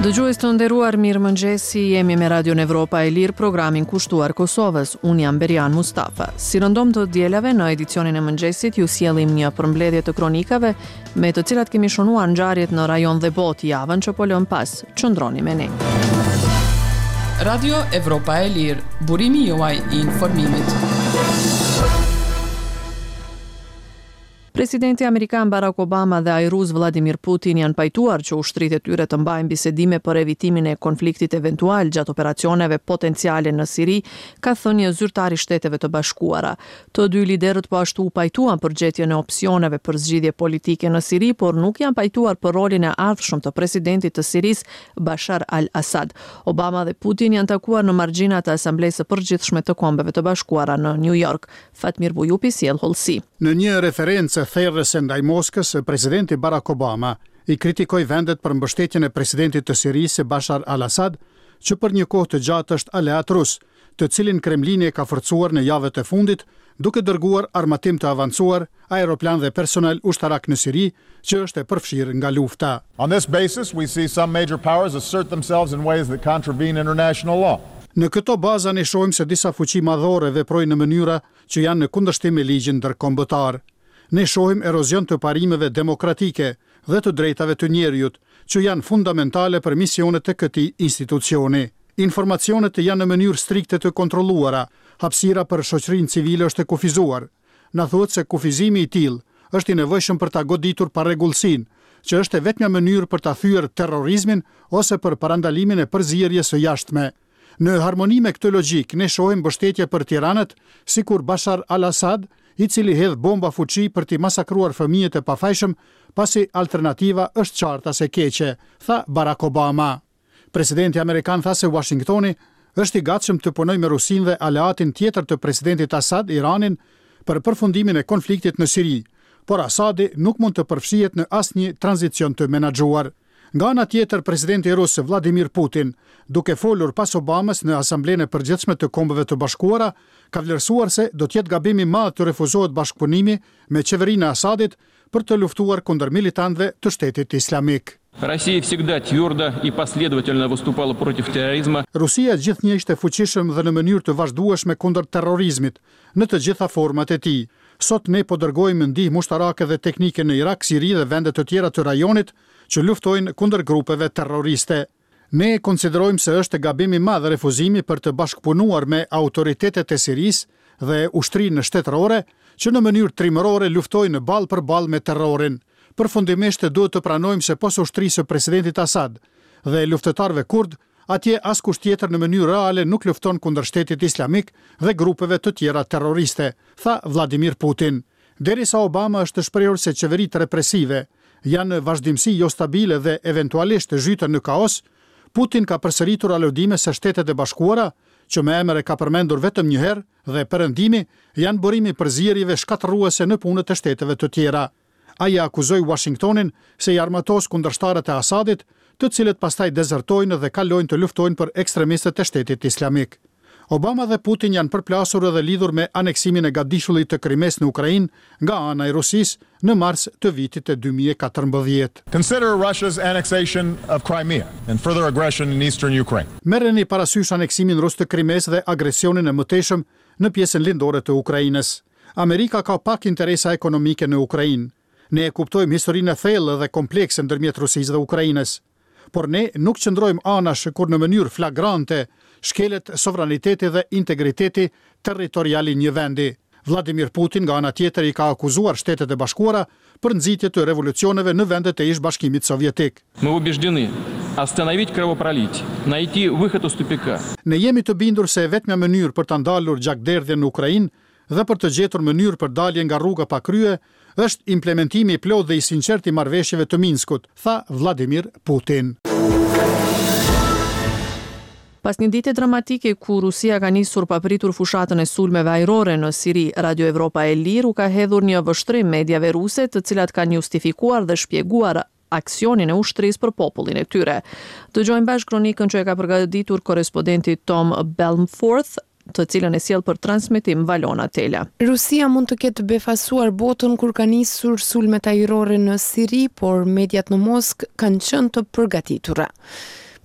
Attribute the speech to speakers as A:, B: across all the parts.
A: Dëgjues të nderuar, mirëmëngjesi, jemi me Radion Evropa e Lirë, programin kushtuar Kosovës. Unë jam Berian Mustafa. Si rëndom të dielave në edicionin e mëngjesit, ju sjellim një përmbledhje të kronikave me të cilat kemi shonuar ngjarjet në rajon dhe botë javën që po lëm pas. Qëndroni me ne.
B: Radio Evropa e Lirë, burimi juaj I informimit.
A: Presidenti Amerikan Barack Obama dhe ai rus Vladimir Putin janë pajtuar që ushtritë e tyre të mbajnë bisedime për evitimin e konfliktit eventual gjatë operacioneve potenciale në Siri, ka thënë një zyrtar I Shteteve të Bashkuara. Të dy liderët po ashtu u pajtuan për gjetjen e opsioneve për zgjidhje politike në Siri, por nuk janë pajtuar për rolin e ardhshëm të presidentit të Siris, Bashar al-Assad. Obama dhe Putin janë takuar në margjinat e Asamblesë së Përgjithshme të Kombeve të Bashkuara në New York. Fatmir Bujupi sjell hollësi.
C: Në një referencë therrëse ndaj Moskës, presidenti Barack Obama I kritikoi vendet për mbështetjen e presidentit të Sirisë Bashar al-Assad, që për një kohë të gjatë është aleat rus, të cilin Kremlini e ka forcuar në javët e fundit, duke dërguar armatim të avancuar, aeroplan dhe personel ushtarak në Siri, që është e përfshirë nga lufta.
D: On this basis, we see some major powers assert themselves in ways that contravene international law.
C: Në këto baza ne shohim se disa fuqi madhore veprojnë në mënyra që janë në kundërshtim me ligjin ndërkombëtar. Ne shohim erozion të parimeve demokratike dhe të drejtave të njerëzit, që janë fundamentale për misionet e këtij institucioni. Informacionet janë në mënyrë strikte të kontrolluara, hapësira për shoqërinë civile është e kufizuar. Na thuhet se kufizimi I tillë është I nevojshëm për ta goditur parregullsinë, që është e vetmja mënyrë për ta thyer terrorizmin ose për parandalimin e përzierjes së jashtme. Në harmoni me këtë logjik, ne shohim mbështetje për tiranët, sikur Bashar al-Assad, I cili hedh bomba fuqi për t'i masakruar fëmijët e pafajshëm, pasi alternativa është qarta se keqe, tha Barack Obama. Presidenti Amerikan tha se Washingtoni është I gatshëm të punojë me Rusinë dhe aleatin tjetër të presidentit Assad, Iranin, për përfundimin e konfliktit në Siri, por Assadi nuk mund të përfshihet në asnjë tranzicion të menaxhuar. Nga ana tjetër, presidenti rus Vladimir Putin, duke folur pas Obamës në Asamblenë e Përgjithshme të Kombeve të Bashkuara, ka vlerësuar se do të jetë gabim I madh të refuzohet bashkëpunimi me qeverinë e Assadit për të luftuar kundër militantëve të Shtetit Islamik.
E: Россия всегда твердо и последовательно выступала против терроризма.
C: Rusia gjithnjë ishte fuqishëm dhe në mënyrë të vazhdueshme kundër terrorizmit në të gjitha format e tij. Sot ne po dërgojmë ndihmë ushtarake dhe teknike në Irak, Siri dhe vende të tjera të rajonit që luftojnë kundër grupeve terroriste. Ne konsiderojmë se është gabim I madh refuzimi për të bashkëpunuar me autoritetet e Sirisë dhe ushtrinë shtetërore që në mënyrë trimërore luftojnë ballë për ballë me terrorin. Përfundimisht duhet të pranojmë se pos ushtrisë së presidentit Assad dhe luftëtarëve kurd, atje askush tjetër në mënyrë reale nuk lufton kundër Shtetit Islamik dhe grupeve të tjera terroriste, tha Vladimir Putin. Derisa Obama është shprehur se qeveritë represive janë vazhdimsi jo stabile dhe eventualisht zhytën në kaos, Putin ka përsëritur aludime se Shtetet e Bashkuara, që me emër e ka përmendur vetëm një herë, dhe perëndimi janë burimi përzierjeve shkatërruese në punët e shteteve të tjera. Ai akuzoi Washingtonin se I armatos kundërshtarët e Assadit, të cilët pastaj dezertojnë dhe kalojnë të luftojnë për ekstremistët e Shtetit Islamik. Obama dhe Putin janë përplasur edhe lidhur me aneksimin e gatishullit të Krimes në Ukrainë nga ana e Rusisë në mars të vitit e 2014.
D: Consider Russia's annexation of Crimea and further aggression in eastern Ukraine.
C: Merreni parasysh aneksimin rus të Krimes dhe agresionin e mëtejshëm në pjesën lindore të Ukrainës. Amerika ka pak interesa ekonomike në Ukrainë. Ne e kuptojmë historinë e thellë dhe komplekse ndërmjet Rusisë dhe Ukrainës, por ne nuk qëndrojmë anash kur në mënyrë flagrante shkelet sovraniteti dhe integriteti territorial I një vendi. Vladimir Putin nga ana tjetër I ka akuzuar Shtetet e Bashkuara për nxitje të revolucioneve në vendet e ish-bashkimit sovjetik.
E: Мы убеждены остановить кровопролитие, найти выход из тупика.
C: Ne jemi të bindur se vetmja mënyrë për ta ndalur gjakderdhjen në Ukrainë dhe për të gjetur mënyrë për dalje nga rruga pa krye është implementimi I plotë dhe I sinqert I marrëveshjeve të Minskut, tha Vladimir Putin.
A: Pas një dite dramatike ku Rusia ka nisur papritur fushatën e sulmeve ajrore në Siri, Radio Evropa e Lirë u ka hedhur një vështrim mediave ruse, të cilat kanë justifikuar dhe shpjeguar aksionin e ushtrisë për popullin e tyre. Dëgjojmë bashkë kronikën që e ka përgatitur korrespondenti Tom Belmforth, të cilën e sjell për transmetim Valona Tela.
F: Rusia mund të ketë befasuar botën kur ka nisur sulmet ajrore në Siri, por mediat në Moskë kanë qenë të përgatitura.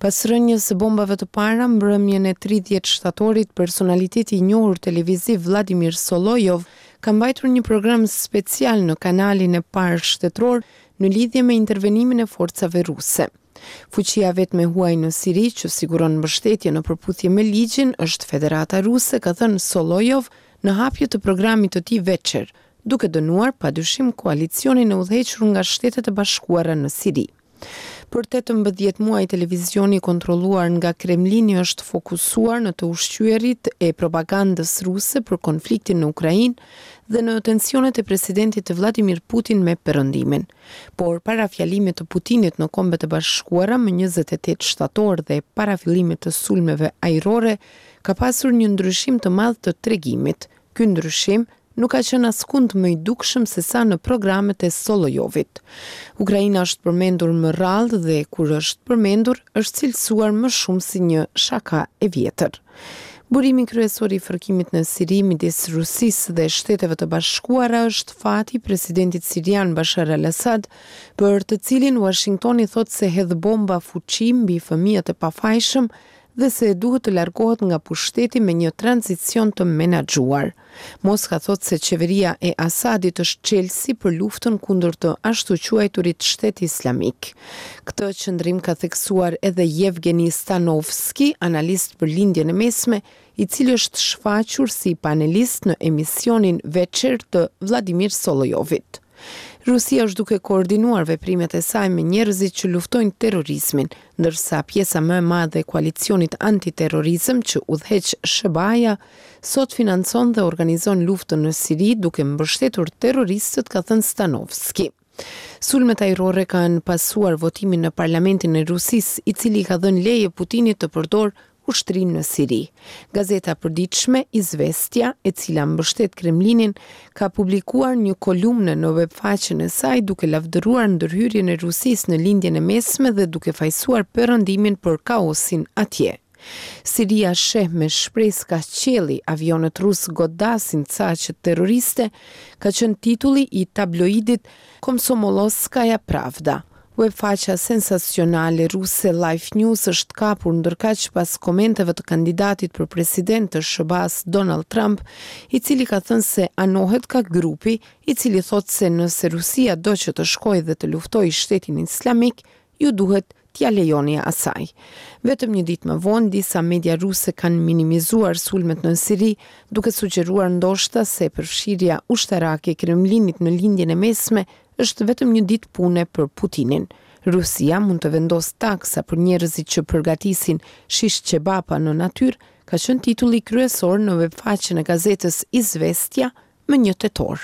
F: Pas rënjes së bombave të para, mbrëmjen e 30 shtatorit, personaliteti i njohur televiziv Vladimir Solojov ka mbajtur një program special në kanalin e parë shtetror në lidhje me intervenimin e forcave ruse. Fuqia vetme huaj në Siri që siguron mbështetje në përputhje me ligjin është Federata Ruse, ka thënë Solojov në hapje të programit të tij veçer, duke dënuar padyshim koalicionin e udhëhequr nga Shtetet e Bashkuara në Siri. Për 18 muaj televizioni kontrolluar nga Kremlini është fokusuar në të ushqyerit e propagandës ruse për konfliktin në Ukrainë dhe në tensionet e presidentit Vladimir Putin me Perëndimin. Por para fjalimit të Putinit në Kombet e Bashkuara më 28 shtator dhe para fillimit të sulmeve ajrore ka pasur një ndryshim të madh të tregimit. Ky ndryshim nuk ka qenë askund më i dukshëm se sa në programet e Solojovit. Ukraina është përmendur më rrallë dhe kur është përmendur, është cilësuar më shumë si një shaka e vjetër. Burimi kryesor i fërkimit në Siri midis Rusisë dhe Shteteve të Bashkuara është fati i presidentit sirian Bashar al-Assad, për të cilin Washingtoni thotë se hedh bomba fuqi mbi fëmijët e pafajshëm dhe se duhet të largohet nga pushteti me një tranzicion të menaxhuar. Moska thotë se qeveria e Asadit është çelësi për luftën kundër të ashtu quajturit Shteti Islamik. Këtë qëndrim ka theksuar edhe Yevgeni Stanovski, analist për lindjen e mesme, i cili është shfaqur si panelist në emisionin veçer të Vladimir Solojovit. Rusia është duke koordinuar veprimet e saj me njerëzit që luftojnë terrorizmin, ndërsa pjesa më e madhe e koalicionit antiterrorizëm që udhëheq SHBA sot financon dhe organizon luftën në Siri duke mbështetur terroristët, ka thënë Stanovski. Sulmet ajrore kanë pasuar votimin në parlamentin e Rusisë, i cili ka dhënë leje Putinit të përdorë ushtrin në Siri. Gazeta e përditshme Izvestia, e cila mbështet Kremlinin, ka publikuar një kolumnë në webfaqen e saj duke lavdëruar ndërhyrjen e Rusisë në lindjen e mesme dhe duke fajsuar perëndimin për kaosin atje. Siria sheh me shpresë ka qelli, avionet rus godasin caqet terroriste, ka qenë titulli i tabloidit Komsomolskaja Pravda. Webfaqja sensacionale ruse Life News është kapur ndërkaq pas komenteve të kandidatit për president të SHBA-s Donald Trump, i cili ka thënë se anohet ka grupi i cili thotë se nëse Rusia do që të shkojë dhe të luftojë Shtetin Islamik, ju duhet t'ja lejoni asaj. Vetëm një ditë më vonë, disa media ruse kanë minimizuar sulmet në Siri, duke sugjeruar ndoshta se përfshirja ushtarake e Kremlinit në lindjen e mesme është vetëm një ditë pune për Putinin. Rusia mund të vendosë taksa për njerëzit që përgatisin shish qebapa në natyrë, ka qenë titulli kryesor në webfaqen e gazetës Izvestia më 1 tetor.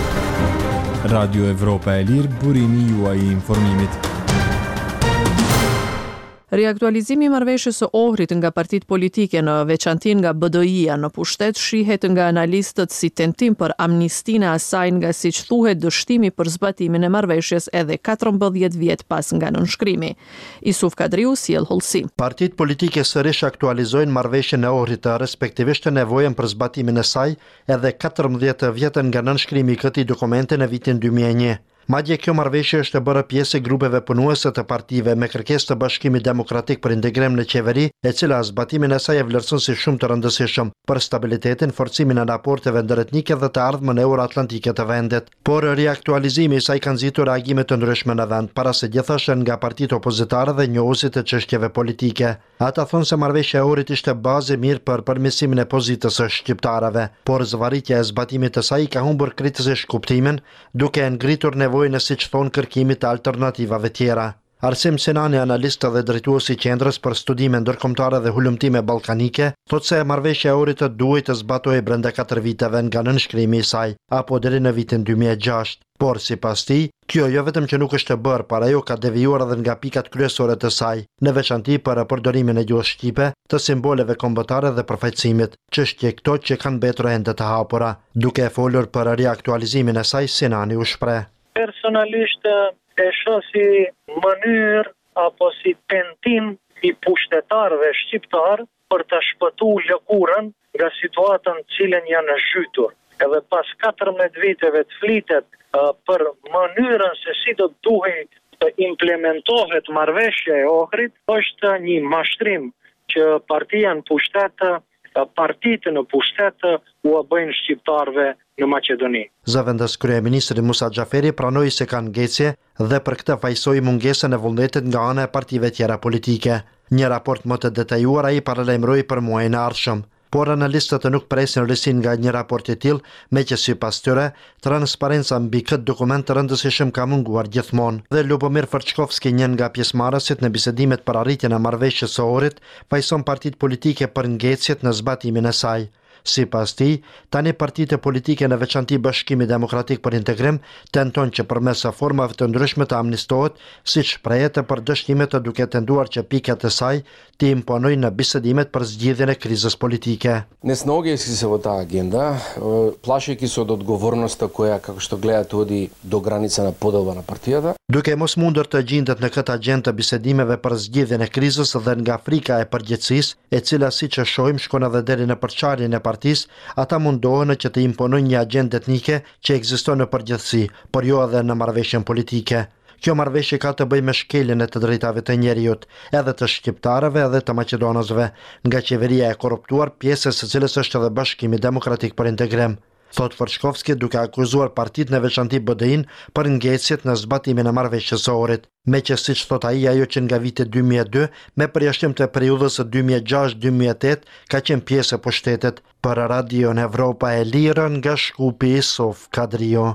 G: Radio Evropa e Lirë, burimi juaj i informimit.
A: Riaktualizimi i marrëveshjes së Ohrit nga partitë politike, në veçanti nga BDI-ja në pushtet, shihet nga analistët si tentim për amnistinë e asaj, nga siç thuhet dështimi për zbatimin e marrëveshjes edhe 14 vjet pas nga nënshkrimi. Isuf Kadriu sjell hollësi.
H: Partitë politike sërish aktualizojnë marrëveshjen e Ohrit, respektivisht të nevojën për zbatimin e saj edhe 14 vjet nga nënshkrimi i këtij dokumenti në vitin 2001. Madje kjo marrëveshje është bërë pjesë e grupeve punuese të partive me kërkesë të Bashkimit Demokratik për integrim në qeveri, e cila zbatimin e saj e vlerëson si shumë të rëndësishëm për stabilitetin, forcimin e raporteve ndërretnike dhe të ardhmën euroatlantike të vendit. Por riaktualizimi i saj ka nxitur reagime të ndryshme në vend, para se gjithashtu nga partitë opozitare dhe njohuesit të çështjeve politike. Ata thonë se marrëveshja e Ohrit ishte bazë mirë për përmirësimin e pozitës së shqiptarëve, por zvarritja e zbatimit të saj ka humbur kritikisht kuptimin, duke ngritur në siç thonë kërkimit të alternativave tjera. Arsim Senani, analist dhe drejtuesi i Qendrës për Studime Ndërkombëtare dhe Hulumtime Ballkanike, thotë se marrëveshja e Ohrit duhet të zbatohej brenda 4 viteve nga nënshkrimi i saj, apo deri në vitin 2006. Por sipas tij, kjo jo vetëm që nuk është bërë, por ajo ka devijuar edhe nga pikat kryesore të saj, në veçanti për përdorimin e gjuhës shqipe, të simboleve kombëtare dhe përfaqësimit, çështje këto që kanë mbetur ende të hapura. Duke folur për riaktualizimin e saj, Senani u shpreh.
I: Personalisht e shoh si mënyrë apo si tentim i pushtetarëve shqiptar për të shpëtuar lëkurën nga situatën cilën janë zhytur. Edhe pas 14 viteve të flitet për mënyrën se si do duhej të implementohet marrëveshja e Ohrit është një mashtrim që partia në pushtet, partitë në pushtet u bëjnë shqiptarëve në Maqedoni.
H: Zëvendës kryeministri Musa Xhaferi pranoi se kanë ngecje dhe për këtë fajsoi mungesën e vullnetit nga ana e partive tjera politike. Një raport më të detajuar ai paralajmëroi për muajin e ardhshëm, por analistët nuk presin rësin nga një raport i tillë, me që sipas tyre, transparenca mbi këtë dokument të rëndësishëm ka munguar gjithmonë. Dhe Lubomir Fërçkovski, një nga pjesëmarrësit në bisedimet për arritjen e marrëveshjes së Ohrit, fajson partitë politike për ngecjet në zbatimin e saj. Sipas tij, tani partitë politike në veçanti Bashkimi Demokratik për Integrim tenton që përmes formave të ndryshme të amnistohet, siç shprehet për dështimet të duke tenduar që pikat e saj të imponojnë në bisedimet për zgjidhjen e krizës politike.
J: Несноги се во таа агенда, плашејќи се од одговорноста која, како што гледате, оди до граница на поделба на партијата.
H: Duke mos mundur të gjendet në këtë agjendë të bisedimeve për zgjidhjen e krizës dhe nga frika e përgjegjësisë, e cila siç e shohim shkon edhe deri në përçarjen e partisë, ata mundohen që të imponojnë një agjendë etnike që ekziston në përgjithësi, por jo edhe në marrëveshjen politike. Kjo marrëveshje ka të bëjë me shkeljen e të drejtave të njerëzit, edhe të shqiptarëve edhe të maqedonësve, nga qeveria e korruptuar, pjesë së cilës është edhe Bashkimi Demokratik për Integrim. Thot Fërçkovski, duke akuzuar partitë në veçanti BDI-n për ngecjet në zbatimin e marrëveshjes së Ohrit, me që siç thot ai, ajo që nga viti 2002 me përjashtim të periudhës së 2006-2008 ka qenë pjesë e pushtetit. Për Radion Evropa e Lirë, nga Shkupi, Sof Kadrio.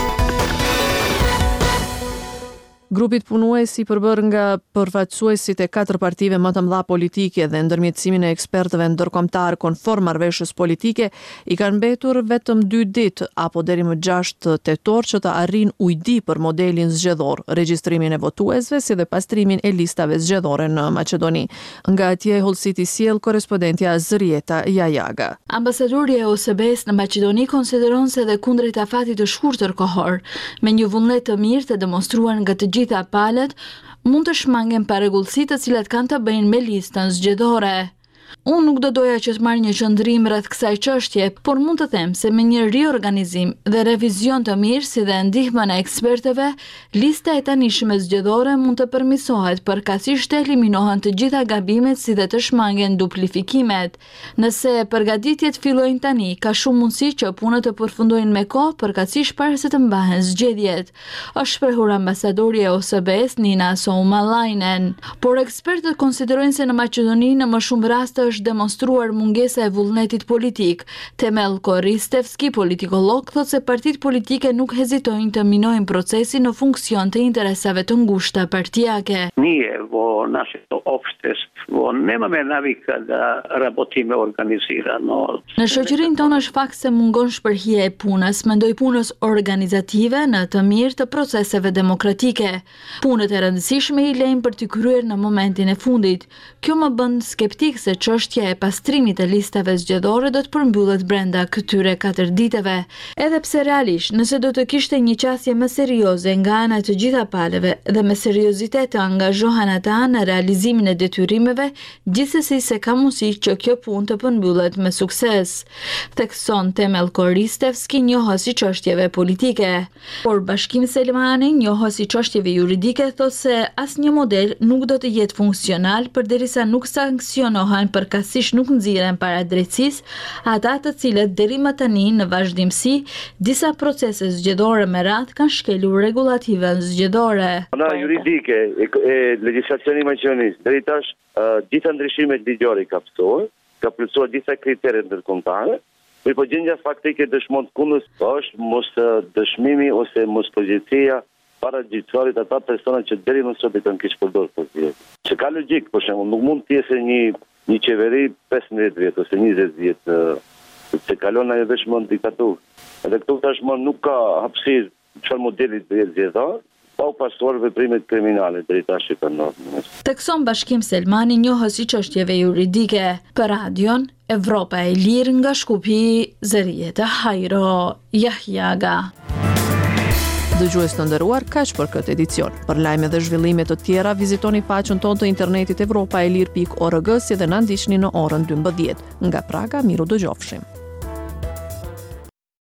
A: Grupit punuesi përbër nga përfaqësuesit e 4 partive më të mëdha politike dhe ndërmjetësimin e ekspertëve ndërkombëtar konform marrëveshjes politike i kanë mbetur vetëm 2 ditë apo deri më 6 tetor që të arrijnë ujdi për modelin zgjedhor, regjistrimin e votuesve si dhe pastrimin e listave zgjedhore në Maqedoni. Nga atje Hullsiti sjell korrespondentja Zrieta Jajaga.
K: Ambasadori e OSBE-s në Maqedoni konsideron se dhe kundrejt afatit të shkurtër kohor, me një vullnet të mirë të demonstruar nga të gjitha palët, mund të shmangen paregullësi të cilat kanë të bëjnë me listën zgjedhore. Unë nuk do doja që të marrë një qëndrim rreth kësaj çështje, por mund të them se me një riorganizim dhe revizion të mirë si dhe ndihmën e ekspertëve, lista e tanishme zgjedhore mund të përmirësohet përkatësisht të eliminohen të gjitha gabimet si dhe të shmangen duplifikimet. Nëse përgatitjet fillojnë tani, ka shumë mundësi që punët të përfundojnë me kohë përkatësisht para se të mbahen zgjedhjet, është shprehur ambasadori e OSBE-s Nina Soumalainen. Por ekspertët konsiderojnë se në Maqedoni në më shumë raste është demonstruar mungesa e vullnetit politik. Temelko Ristevski, politikolog, thot se partitë politike nuk hezitojnë të minojnë procesin në funksion të interesave të ngushta partijake.
L: Nije vo našето opštstvo nemаме навика да работиме организирано.
K: Në shoqërinë tonë është fakt se mungon shpërhija e punës, mendoj punës organizative në të mirë të proceseve demokratike. Punët e rëndësishme i lejmë për të kryer në momentin e fundit. Kjo më bën skeptik se çështja e pastrimit të listave zgjedhore do të përmbyllet brenda këtyre 4 ditëve. Edhe pse realisht, nëse do të kishte një qasje më serioze nga ana e të gjitha palëve dhe me seriozitet të angazhohen ata në realizimin e detyrimeve, gjithsesi se ka mundësi që kjo punë të përmbyllet me sukses. Thekson Temelko Ristevski, njohës i çështjeve politike. Por Bashkim Selmani, njohës i çështjeve juridike, thot se asnjë model nuk do të jetë funksional përderisa nuk sanksionohen përkatësisht nuk nxiren para drejtësisë ata të cilët deri më tani në vazhdimsi disa procese zgjedhore me radhë kanë shkelur rregullativën zgjedhore.
L: Ana juridike e legjislacionit maqedonisë deri tash gjitha ndryshimet ligjore ka plotësuar disa kritere ndërkombëtare. Por po gjendja faktike dëshmon të kundës është mos dëshmimi ose mos pozícia para gjyqtarit ata persona që deri më sot i kanë kishë përdorur pozitë. Që ka logjik, për shembull, nuk mund të jetë një qeveri 15 vjet ose 20 vjet se kalon ajo dëshmon diktaturë. Edhe këtu tashmë nuk ka hapësirë çfarë modeli të jetë zgjedhor, pa u pasur veprimet kriminale deri tash që kanë ndodhur.
K: Thekson Bashkim Selmani, njohës i çështjeve juridike, për Radion Evropa e Lirë nga Shkupi, Zërieta Hajro Jahjaga.
A: Dëgjues të nderuar, kaq për këtë edicion. Për lajme dhe zhvillime të tjera, vizitoni faqen tonë të internetit evropaelir.org si dhe na ndiqni në orën 12. Nga Praga, miru dëgjofshim.